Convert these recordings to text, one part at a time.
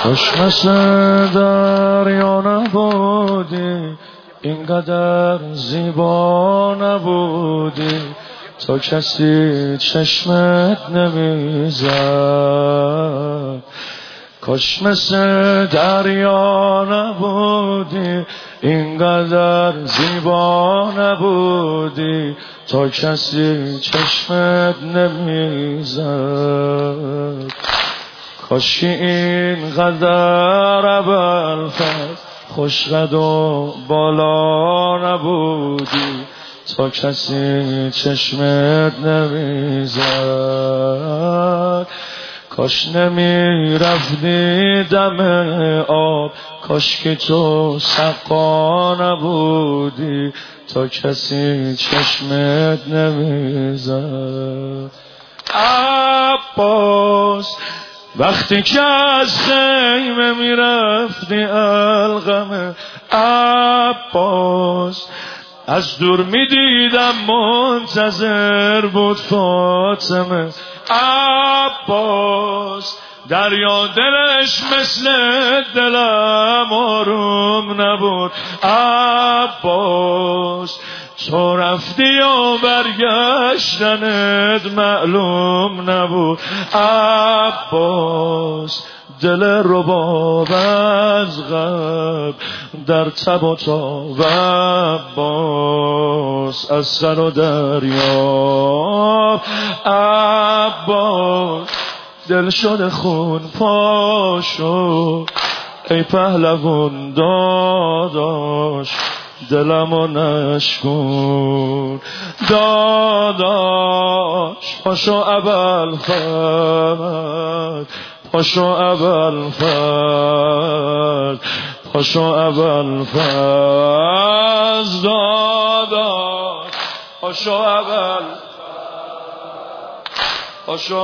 چشمش دریا نبودی، اینقدر زیبا نبودی، تا کسی چشمت نمیزد. کاش مثل دریا نبودی، اینقدر زیبا نبودی، تا کسی چشمت نمیزد. کاش اینقدر ابوالفضل خوشقد و بالا نبودی، تا کسی چشمت نمیزد. کاش نمیرفتی دم آب، کاش که تو سقا نبودی، تا کسی چشمت نمیزد. عباس وقتی که از خیمه میرفتی القمه، عباس از دور میدیدم منتظر بود فاطمه. عباس دریا دلش مثل دلم آروم نبود. عباس تو رفتی و برگشتنت معلوم نبود. عباس دل رباب از غم در تب و تاب، عباس از سر و دریا. عباس دل شده خون پاشو، ای پهلوان داداش دلمو نشکن. داداش پاشو ابوالفضل، پاشو ابوالفضل، پاشو ابوالفضل داداش، پاشو ابوالفضل، پاشو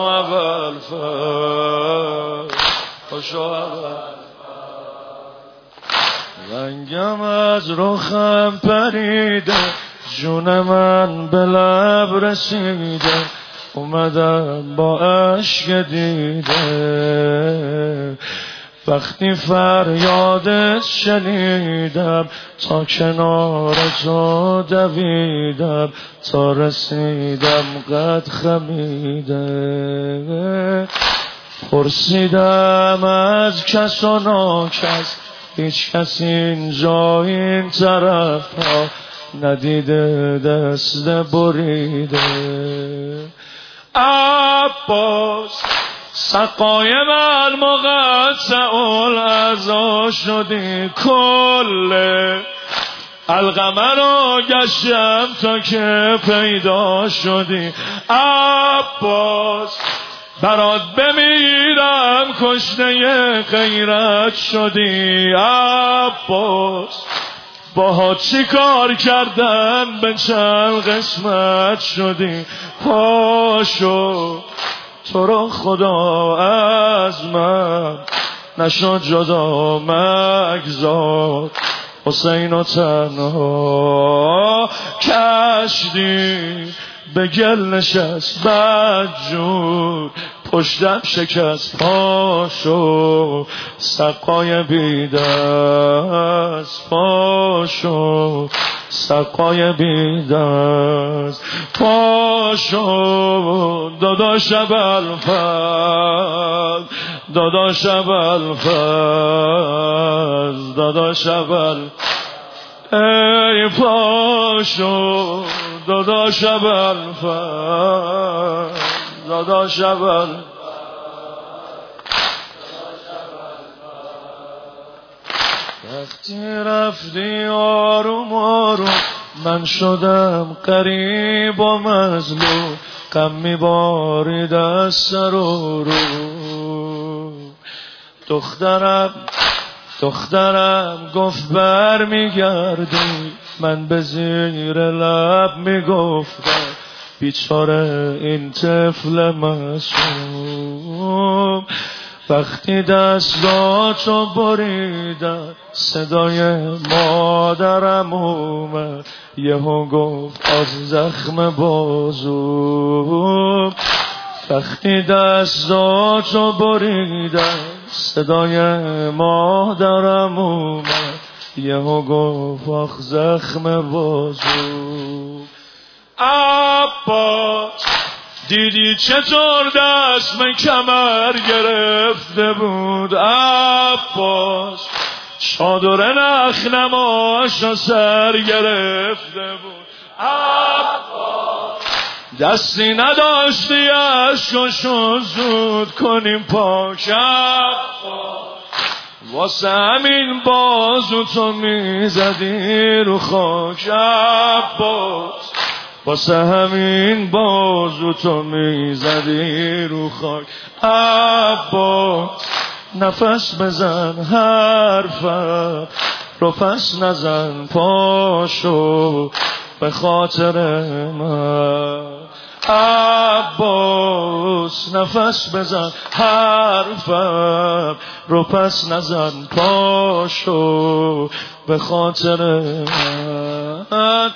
ابوالفضل، پاشو ابوالفضل. رنگم از رخم پریده، جون من به لب رسیده، اومدم با اشک دیده. وقتی فریادت شنیدم، تا کنار تو دویدم، تا رسیدم قد خمیده. پرسیدم از کس و ناکس، هیچ کس اینجا این طرف ها ندیده دست بریده. عباس سقای من مقطع الاعضا شدی، کل القمه رو گشتم تا که پیدا شدی. عباس برات بمیرم کشته غیرت شدی. عباس باها چی کار کردن به چند قسمت شدی. پاشو تو رو خدا از من نشد جدا مگذار، حسین و تنها کشتی به گل نشست بدجور، پشتم شکست. پاشو سقای بیدست، پاشو سقای بیدست، پاشو داداش ابوالفضل، داداش ابوالفضل، داداش ابوالفضل. ای پاشو داداش ابوالفضل، داداش ابوالفضل. وقتی رفتی آروم آروم، من شدم غریب و مظلوم، غم میبارید از سر و رو. دخترم گفت بر میگردی، من به زیر لب میگفتم بیچاره این طفل معصوم. وقتی دستاتو بریدن صدای مادرم اومد، یهو گفت از زخم بازوم. وقتی دستاتو بریدن صدای مادرم اومد یهو گفت آخ زخم بازو. عباس دیدی چطور دست من کمر گرفته بود؟ عباس چادر نخنماشو سر گرفته بود. عباس دستی نداشتی اشکاشو زود کنیم پاک. عباس واسه همین بازو تو میزدی رو خاک. عباس واسه همین بازو تو میزدی رو خاک. عباس نفس بزن حرفم رو پس نزن پاشو به خاطر من. عباس نفس بزن حرفم رو پس نزن پاشو به خاطر من.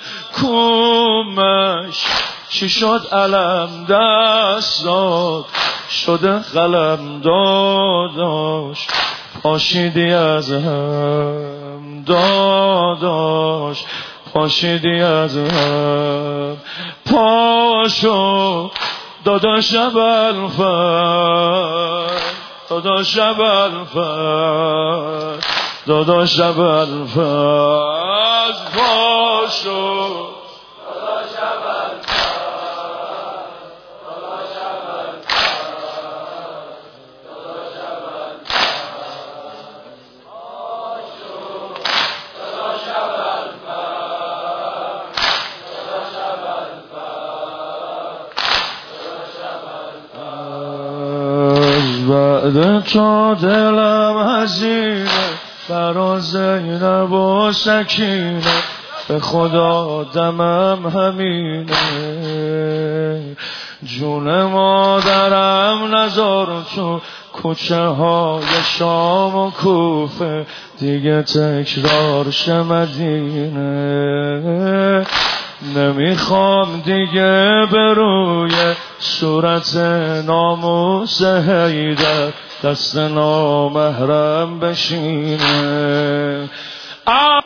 کومش چی شد علم دست داد شده قلم داداش پاشیدی از هم داداش پاشیدی از هم. پاشو داداش ابوالفضل داداش ابوالفضل داداش ابوالفضل پاشو داداش بعد تو دلم هزینه برا زینب و سکینه به خدا دمم همینه. جون مادرم نذار تو کوچه های شام و کوفه دیگه تکرار شه مدینه. نمیخوام دیگه به روی صورت ناموس حیدر دست نامحرم بشینه.